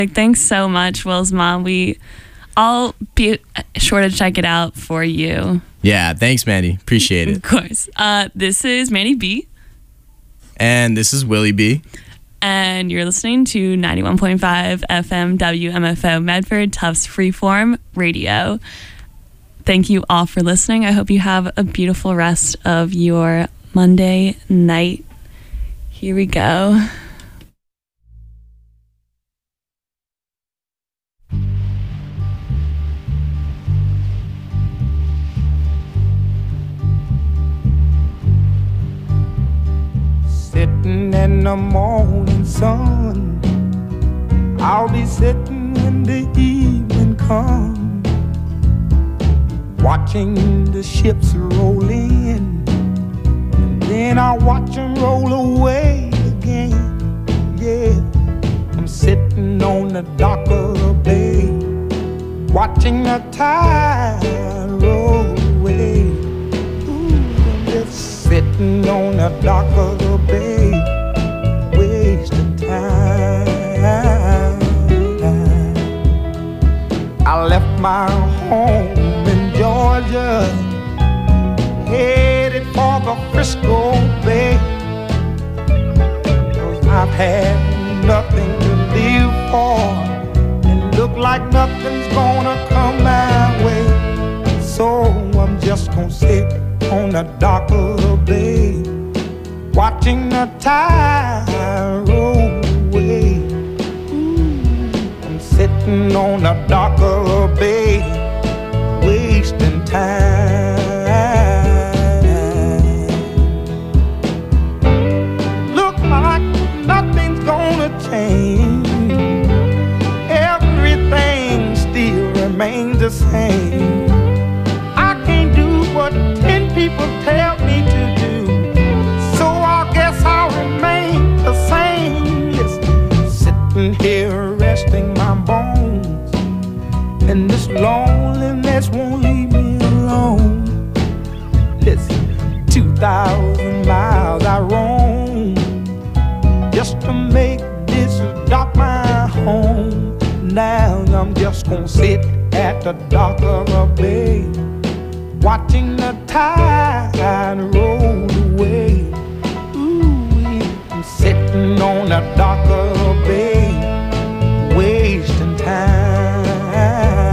Like, thanks so much, Will's mom. I'll be sure to check it out for you. Yeah, thanks, Mandy. Appreciate it. Of course. This is Mandy B. And this is Willie B. And you're listening to 91.5 FM WMFO Medford Tufts Freeform Radio. Thank you all for listening. I hope you have a beautiful rest of your Monday night. Here we go. Sitting in the morning sun, I'll be sitting when the evening comes, watching the ships roll in, and then I'll watch them roll away again. Yeah, I'm sitting on the dock of the bay, watching the tide roll away. Ooh, I'm just sitting on the dock of the bay, wasting time. I left my home in Georgia, headed for the Frisco Bay, 'cause I've had nothing to live for, and look like nothing's gonna come my way. So I'm just gonna sit on the dock of the bay, watching the tide roll away. I'm sitting on the dock of the bay, wasting time. Look like nothing's gonna change, everything still remains the same. I can't do what 10 people tell me to do, so I guess I'll remain the same. Yes, sitting here resting my bones, and this loneliness won't leave me alone. Listen, 2,000 miles I roam just to make this dock my home. Now I'm just gonna sit at the dock of a bay, watching the tide roll away. Ooh, I'm sitting on the dock of a bay, wasting time.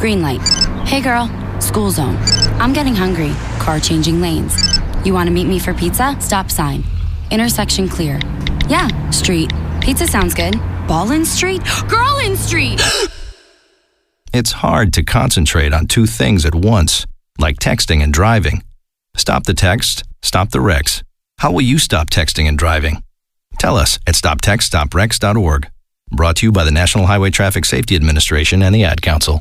Green light. Hey girl, school zone. I'm getting hungry. Car changing lanes. You want to meet me for pizza? Stop sign. Intersection clear. Yeah, street. Pizza sounds good. Ballin Street? Girlin Street! It's hard to concentrate on two things at once, like texting and driving. Stop the text, stop the wrecks. How will you stop texting and driving? Tell us at stoptextstopwrecks.org. Brought to you by the National Highway Traffic Safety Administration and the Ad Council.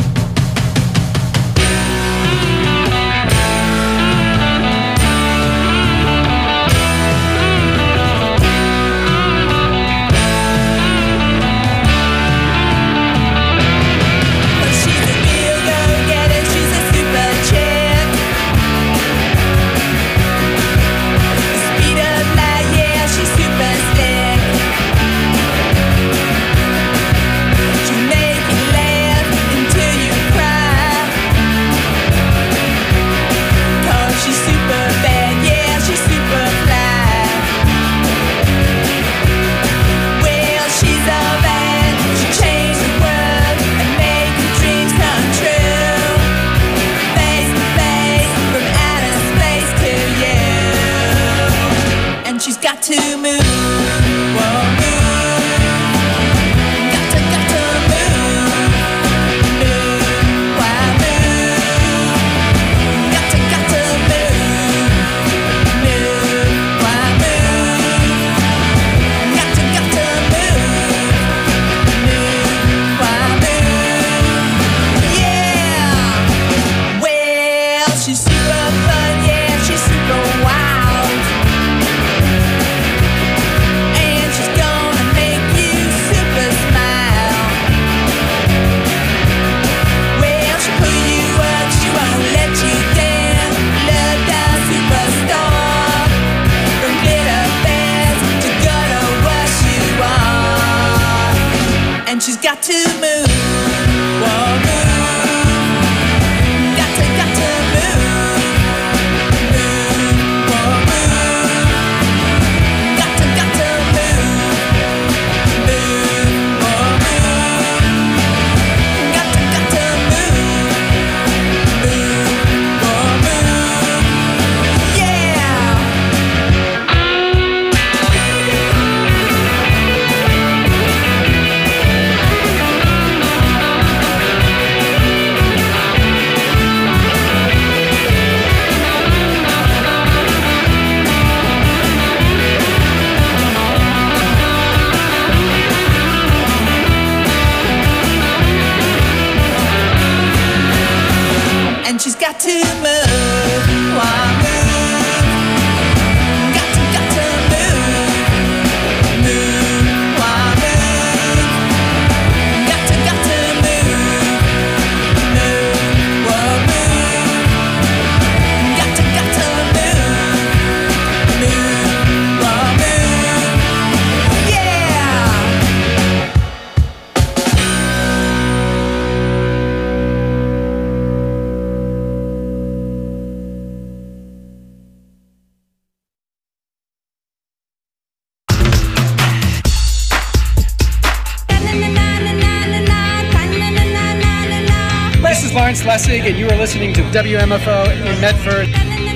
Lessig, and you are listening to WMFO in Medford.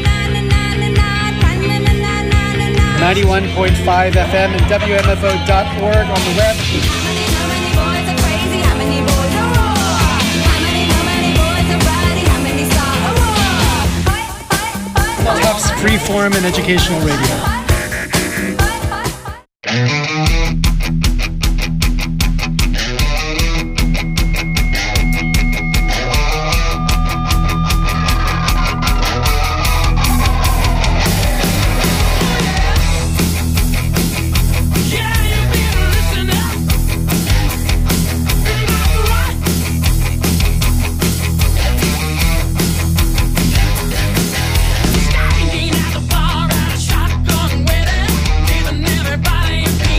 91.5 FM and WMFO.org on the web. Tufts Freeform and Educational Radio. Standing at the bar at a shotgun wedding, giving everybody a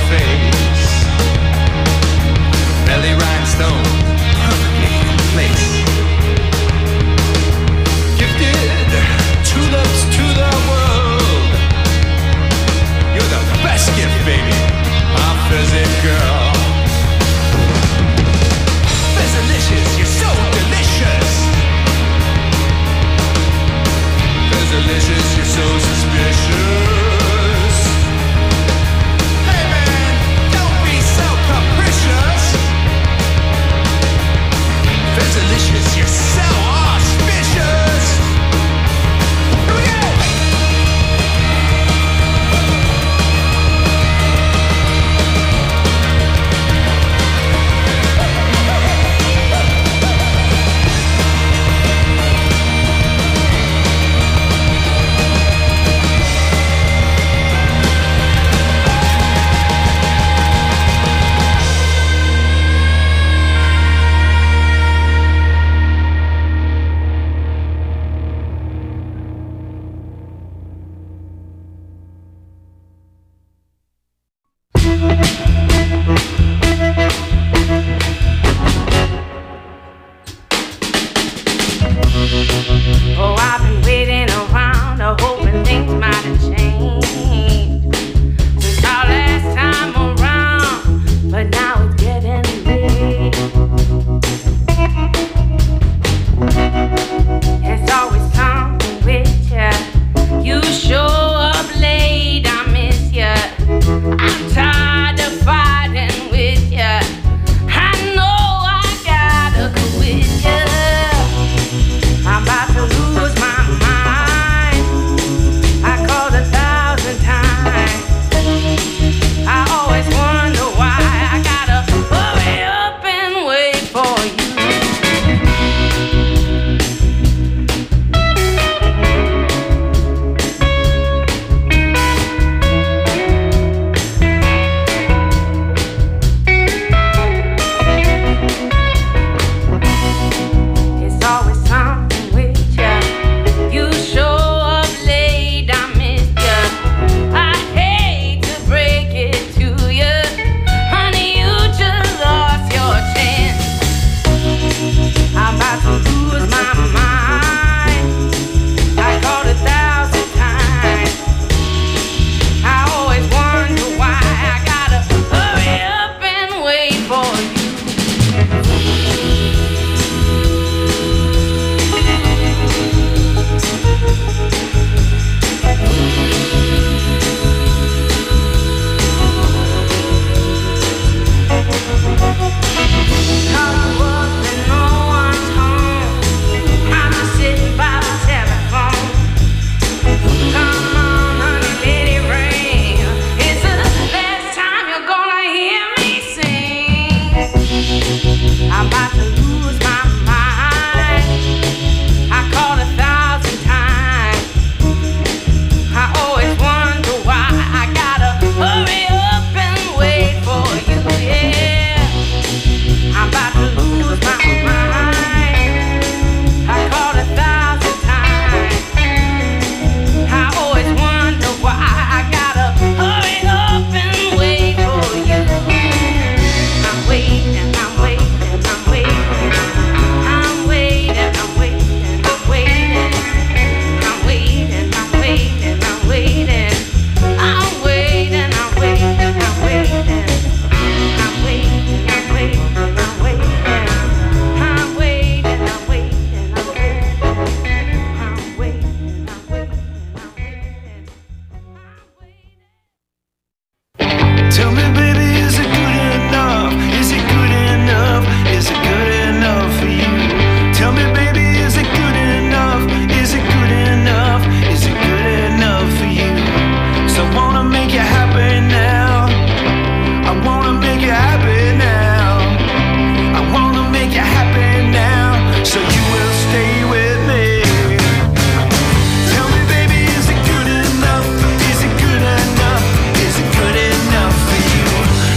face. Belly rhinestone, perfectly in place. Gifted tulips to the world. You're the best gift, baby, my fizzy girl. Fizzalicious, you're so delicious. Fizzalicious, you're so suspicious. Hey man, don't be so capricious. Fizzalicious, you're so auspicious. Here we go! Oh, I've been waiting around, hoping things might have changed since our last time around, but now it's getting late. It's always something with ya. You show up late, I miss ya. I'm tired of fighting with ya. I know I gotta go with ya. I'm about to lose my mind. I called 1,000 times. I always wonder why I gotta hurry up and wait for you. It's always something with ya. You show up late, I miss ya. I hate to break it to ya, honey, you just lost your chance. I'm about to lose my mind. I called 1,000 times. I always wonder why I gotta hurry up and wait for you. Call you up and no one's home. I'm just sitting by the telephone. Come on, honey, let it ring. It's the last time you're gonna hear me sing. I'm about to lose my mind. I called 1,000 times. I always wonder why I gotta hurry up and wait for you, yeah. I'm about to lose my mind. I called 1,000 times. I always wonder why I gotta hurry up and wait for you. I'm waiting, I'm waiting, I'm waiting. I'm waiting, I'm waiting, I'm waiting. I'm waiting, I'm waiting, I'm waiting. I'm waiting, I'm waiting, I'm waiting. I'm waiting, I'm waiting, I'm waiting. I'm waiting, I'm waiting, I'm waiting. I'm waiting, I'm waiting, I'm waiting. Tell me, baby, is it good enough? Is it good enough? Is it good enough for you? Tell me, baby, is it good enough? Is it good enough? Is it good enough for you? So I wanna make you happy now. I wanna make you happy now. I wanna make you happy now. So you will stay with me. Tell me, baby, is it good enough? Is it good enough? Is it good enough for you?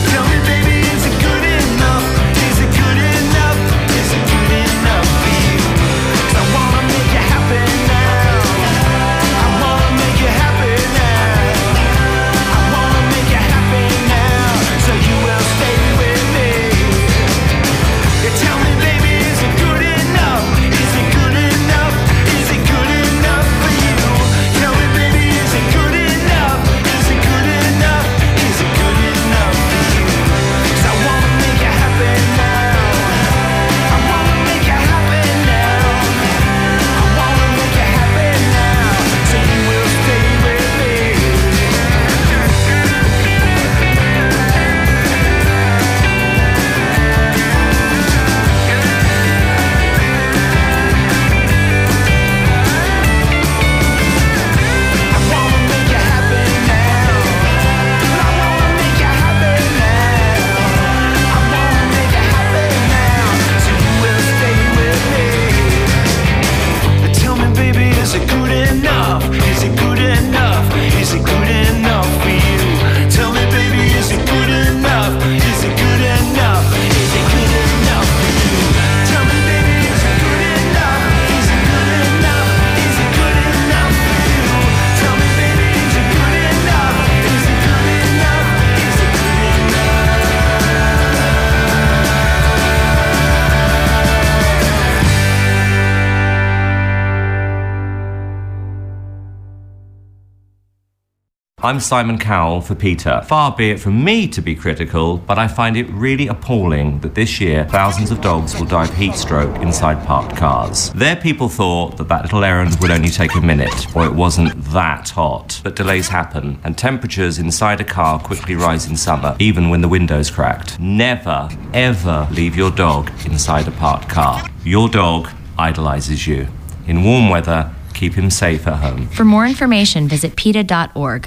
I'm Simon Cowell for PETA. Far be it from me to be critical, but I find it really appalling that this year thousands of dogs will die of heat stroke inside parked cars. Their people thought that little errand would only take a minute, or it wasn't that hot. But delays happen, and temperatures inside a car quickly rise in summer, even when the window's cracked. Never, ever leave your dog inside a parked car. Your dog idolizes you. In warm weather, keep him safe at home. For more information, visit PETA.org.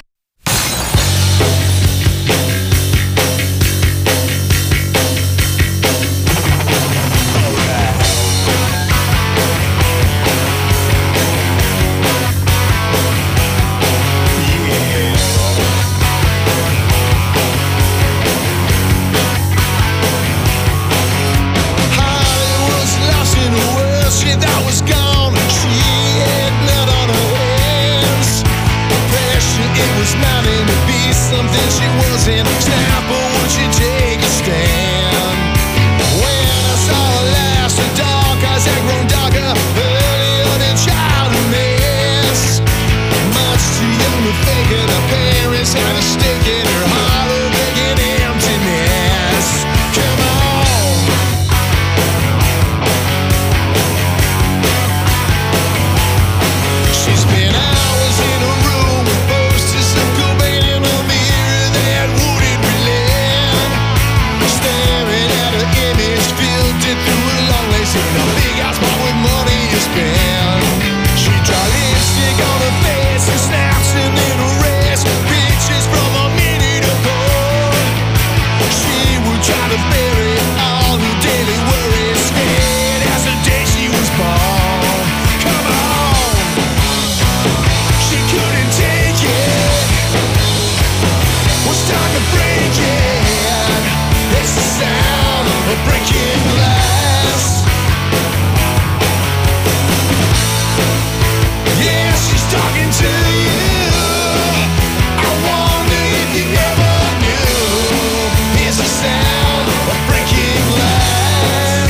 Breaking glass.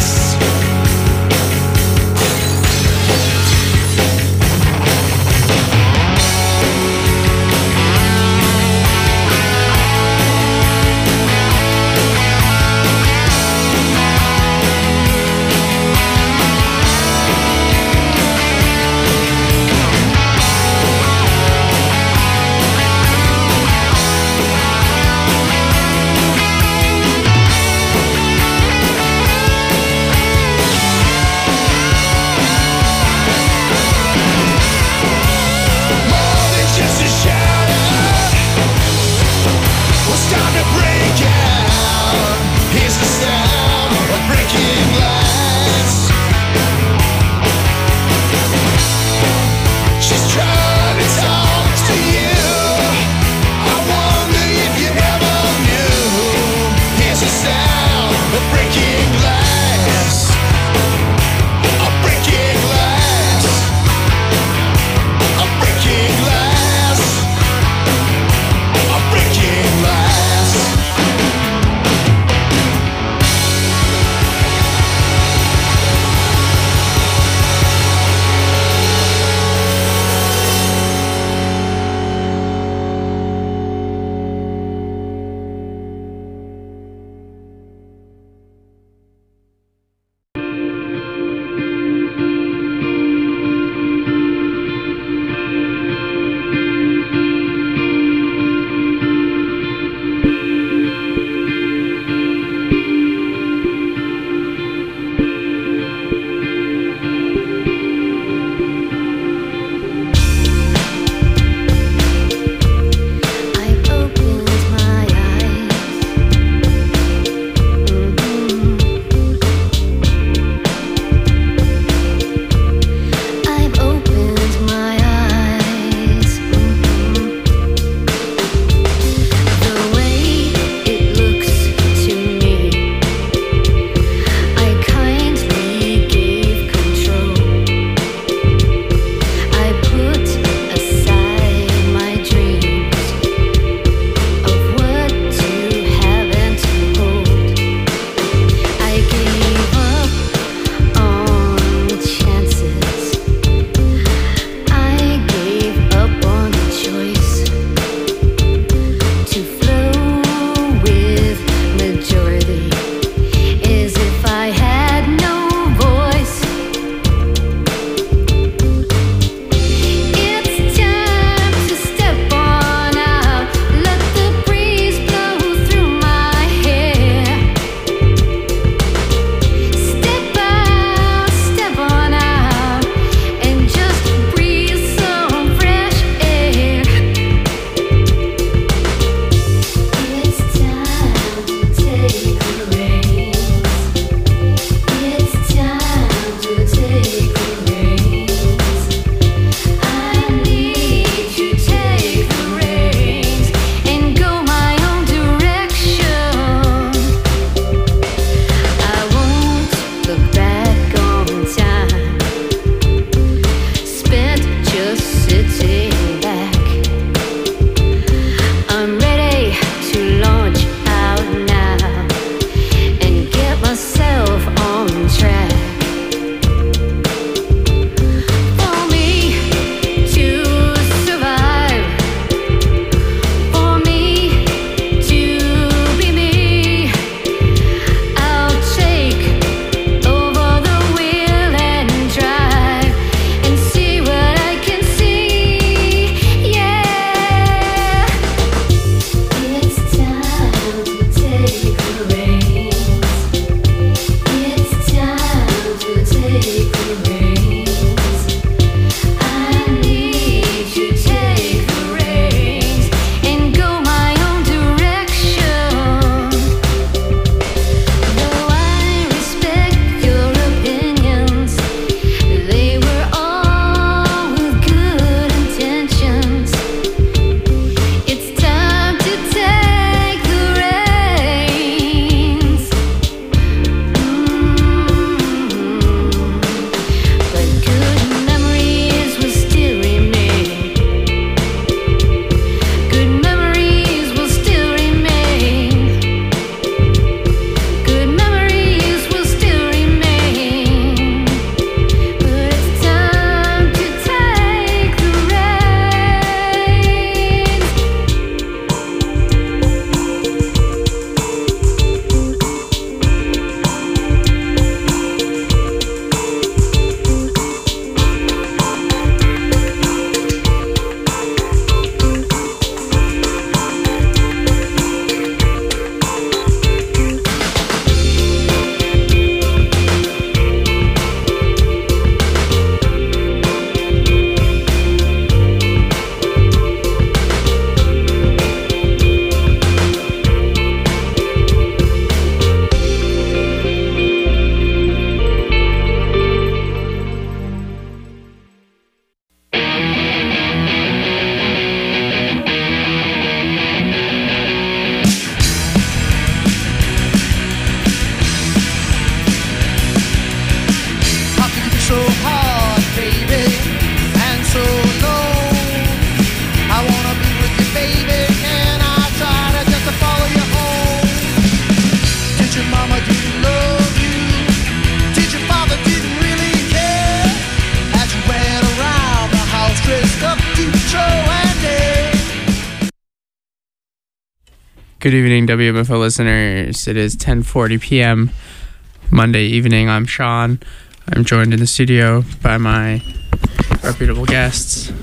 Good evening, WMFO listeners. It is 10:40 p.m. Monday evening. I'm Sean. I'm joined in the studio by my reputable guests.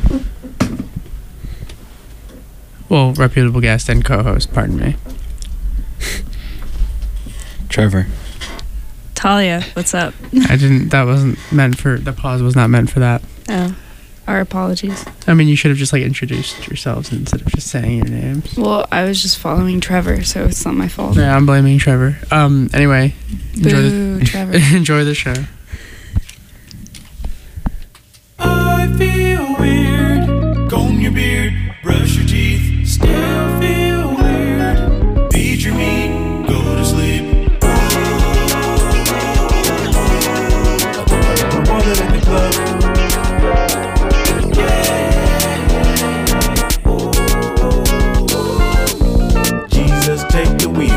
Well, reputable guest and co-host, pardon me. Trevor. Talia, what's up? The pause was not meant for that. Oh, our apologies. I mean, you should have just introduced yourselves instead of just saying your names. Well, I was just following Trevor, so it's not my fault. Yeah, I'm blaming Trevor. Anyway, Trevor. enjoy the show. I feel weird. Comb your beard, brush your teeth. Still feel weird. Feed your meat, go to sleep. I think I got my wallet at the club. Jesus, take the wheel.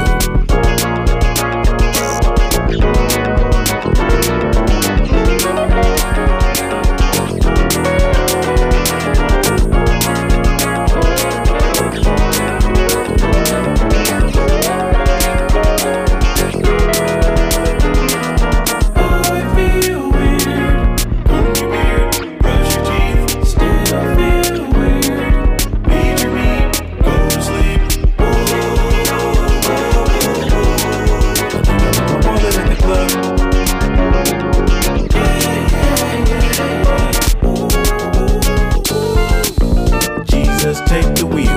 Take the wheel.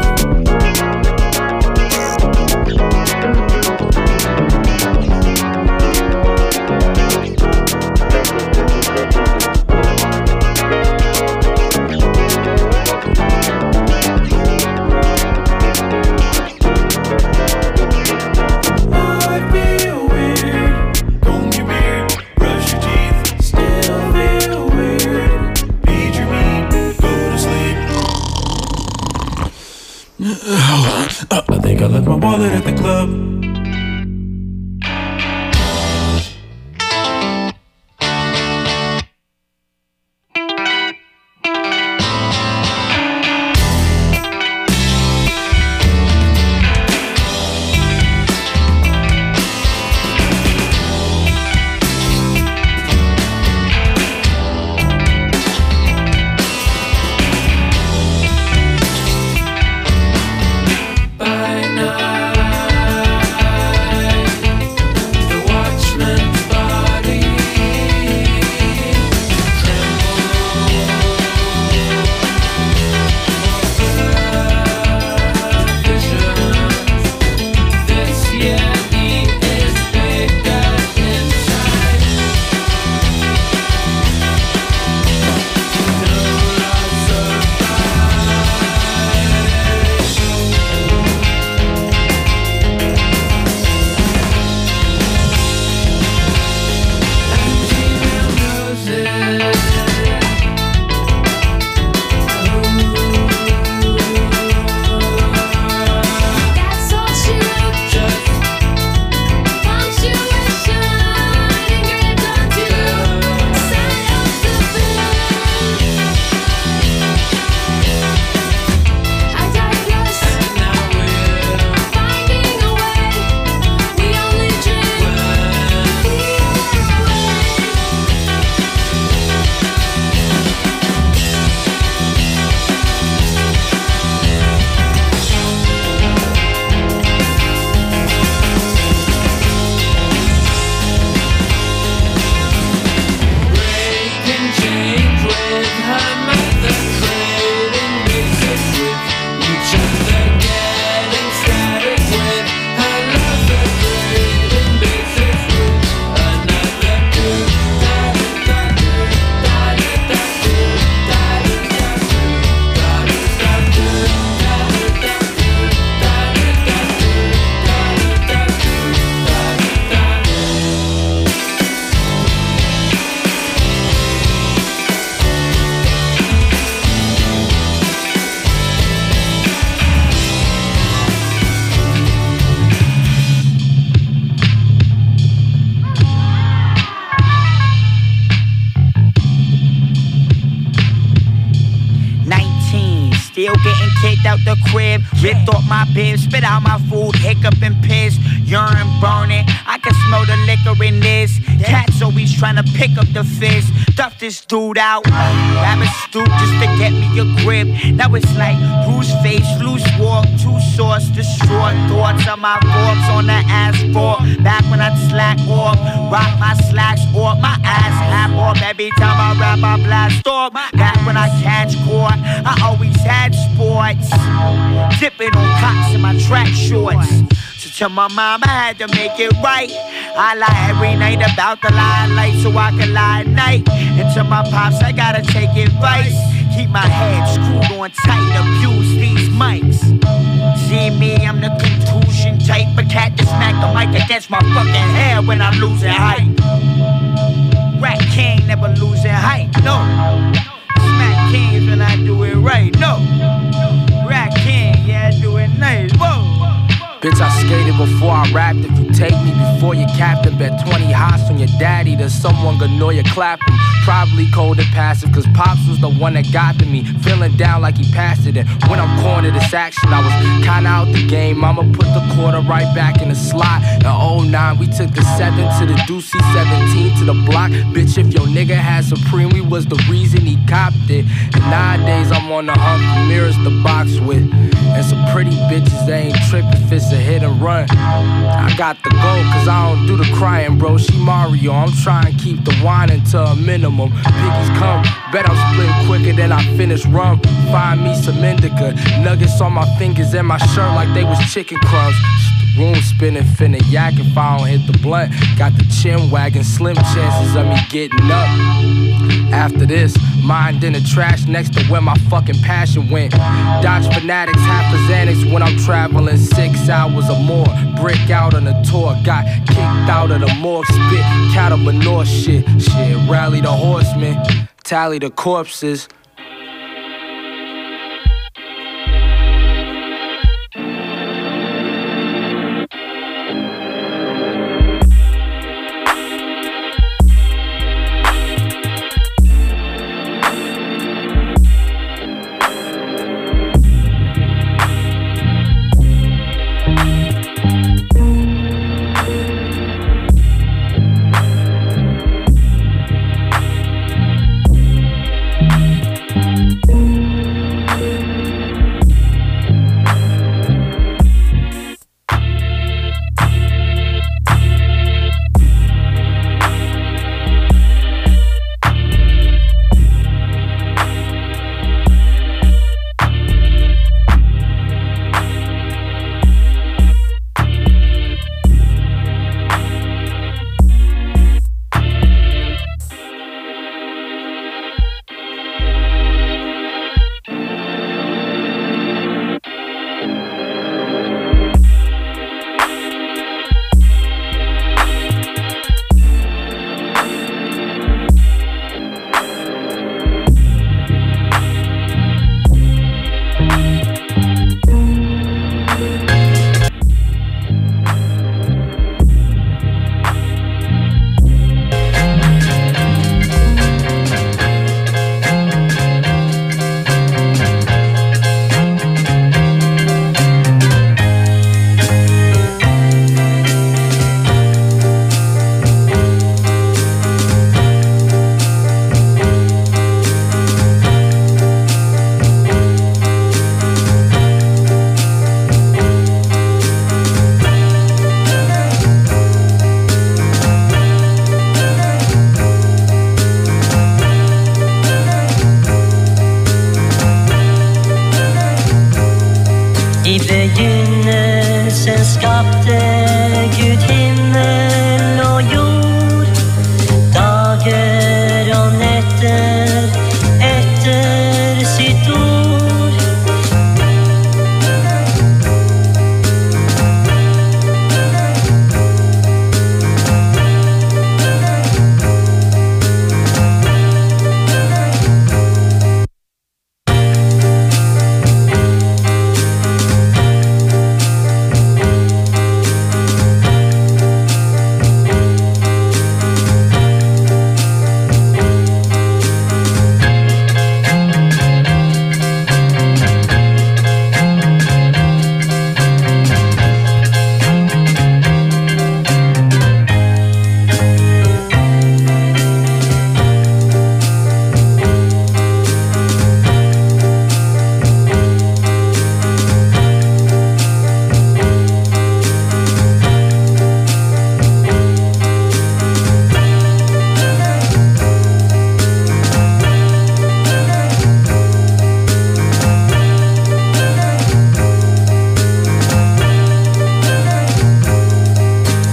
I feel weird. Comb your beard, brush your teeth. Still feel weird. Feed your meat, go to sleep. I think I left my wallet at the club. kicked out the crib, ripped off my bib, spit out my food, hiccup and piss, urine burning. I can smell the liquor in this. Cats always trying to pick up the fist. Stuff this dude out, grab a stoop just to get me a grip. Now it's like bruised face, loose walk, two swords, distraught thoughts of my corpse on the asphalt. Back when I'd slack off, rock my slacks off, my ass half off. Every time I rap, I blast off. Back when I catch court, I always had sports. Dipping on cocks in my track shorts. So to my mom, I had to make it right. I lie every night about the limelight so I can lie at night. And to my pops, I gotta take advice. Keep my head screwed on tight, abuse these mics. See me, I'm the contusion type. A cat that smack the mic against my fucking head when I'm losing height. Rat King never losing height, no. Smack kings when I do it right, no. Rat King, yeah, I do it nice, whoa. Bitch, I skated before I rapped. If you take me before your captain, bet 20 hots on your daddy. There's someone gonna know you clap him. Probably cold and passive, cause Pops was the one that got to me. Feeling down like he passed it. And when I'm cornered, this action, I was kinda out the game. I'ma put the quarter right back in the slot. In 09, we took the 7 to the Deucey, 17 to the block. Bitch, if your nigga had Supreme, we was the reason he copped it. And nowadays, I'm on the hunt for mirrors to box with. And some pretty bitches, they ain't tripping if it's a hit and run. I got the goal, cause I don't do the crying, bro. She Mario, I'm trying to keep the whining to a minimum. Piggies come, bet I'm splitting quicker than I finish rum. Find me some indica, nuggets on my fingers and my shirt like they was chicken crumbs. The room spinning, finna yak if I don't hit the blunt. Got the chin wagging, slim chances of me getting up. After this, mind in the trash next to where my fucking passion went. Dodge fanatics, half a Xanax when I'm traveling 6 hours or more. Break out on a tour, got kicked out of the morgue. Spit cattle manure shit, rally the horsemen, tally the corpses.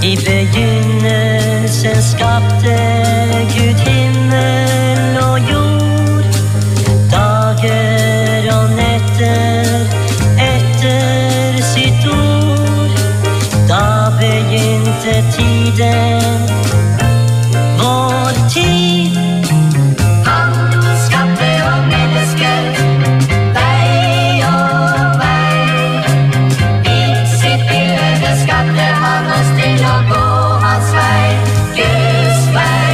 I begynnelsen skapte Gud himmel og jord. Dager og netter etter sitt ord. Da begynte tiden, vår tid. Han skapte og mennesker, vei og vei. I sitt bilde skapte han oss til å gå hans vei, Guds vei.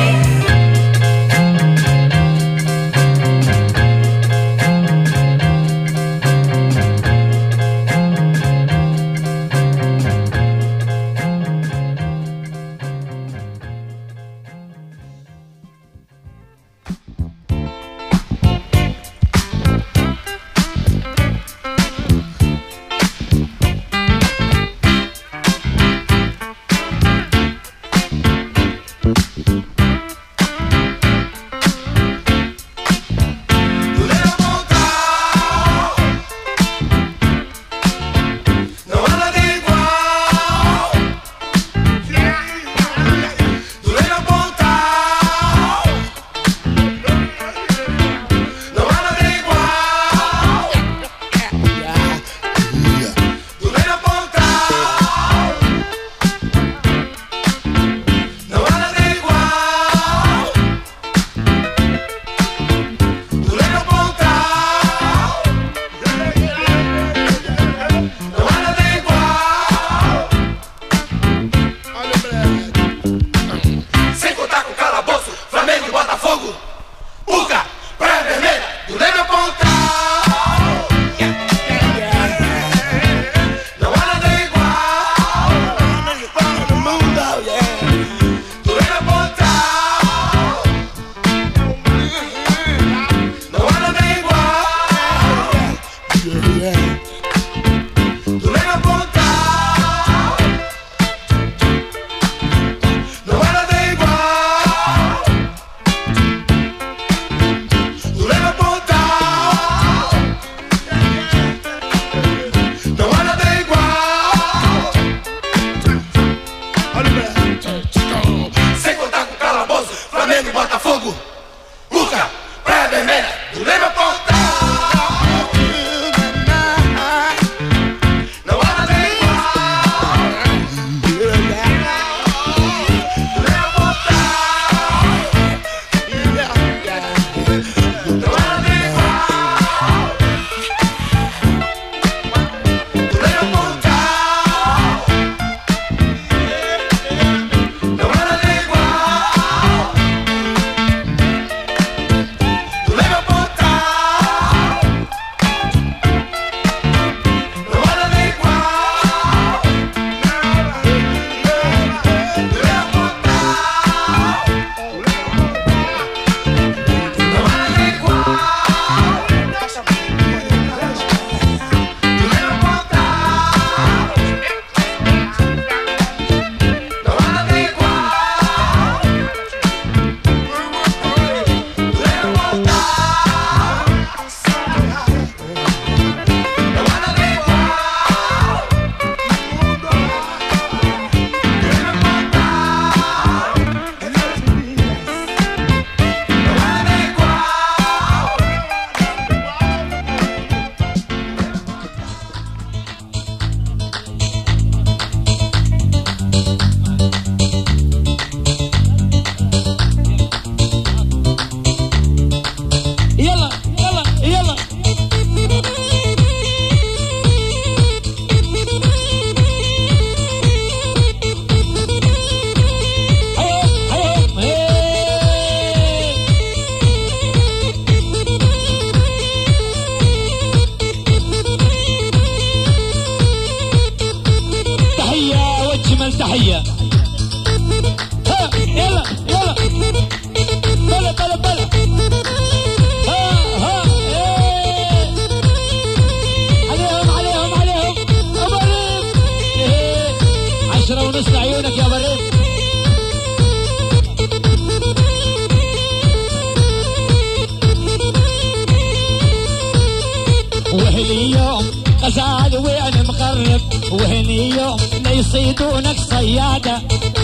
وهني يوم أزعل وأنا مقرب وهني يوم يصيدونك صيادة.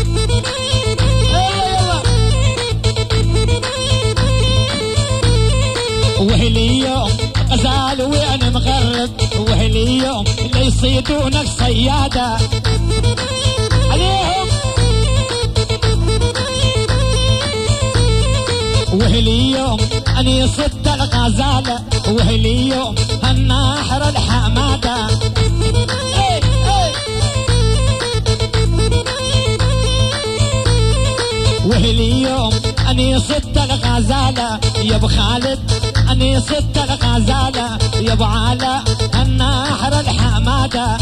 يلا يلا وهلي يوم غزال وين مغرب، وهلي يوم اللي يصيدونك صيادة عليهم. وهلي يوم أني صدت الغزالة، وهلي يوم الناحر الحمادة. اي اي وهلي يوم أني صدت الغزالة يا ابو خالد، أني صدت الغزالة يا ابو علا الناحر الحمادة.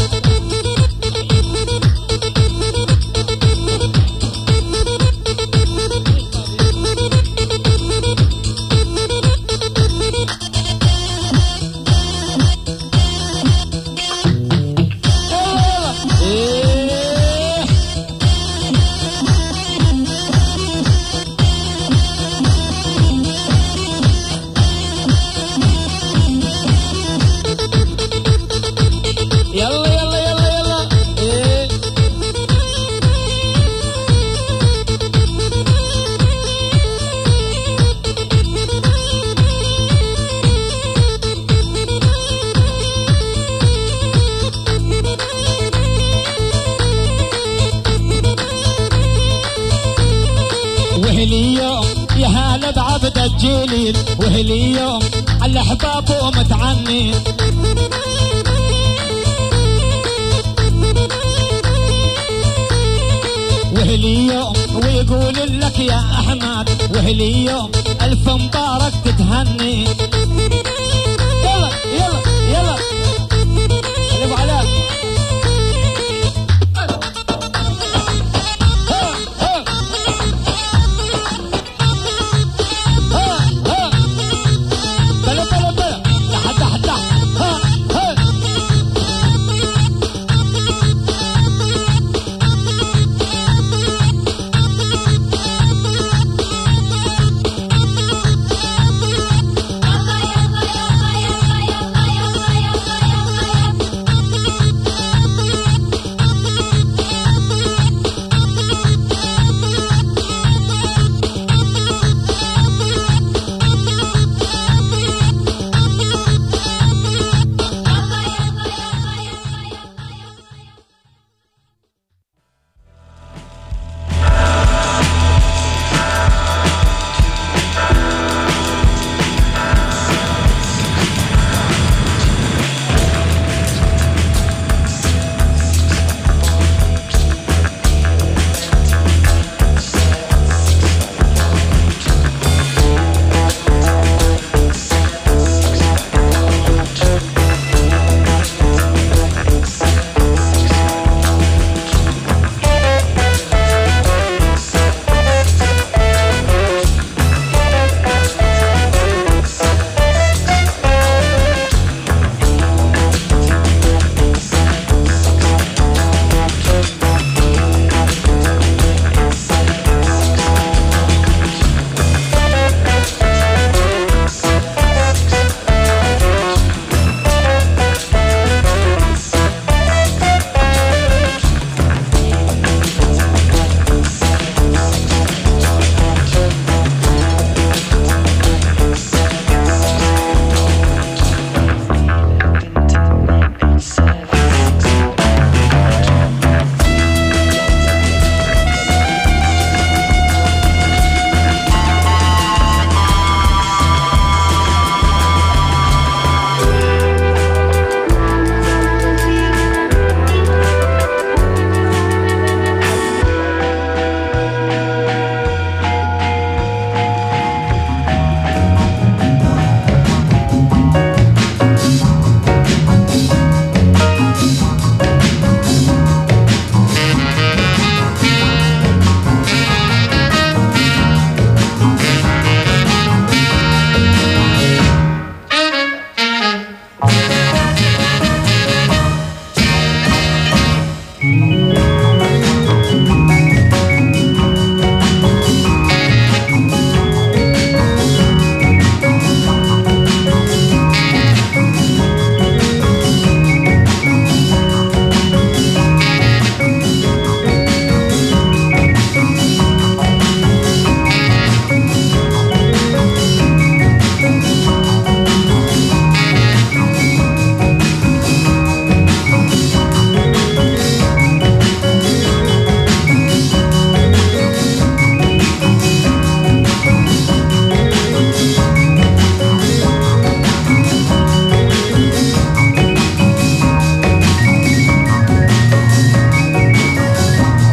وهلي يوم يا هلا بعبد الجليل، وهلي يوم على احبابه متعني. وهلي يوم ويقول لك يا احمد، وهلي يوم الف مبارك تتهني. يلا يلا يلا اللي ابو علاء